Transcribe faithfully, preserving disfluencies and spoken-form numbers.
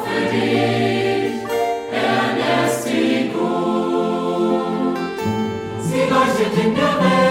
für dich, Herrn, erst sie gut. Sie leuchtet in der Welt.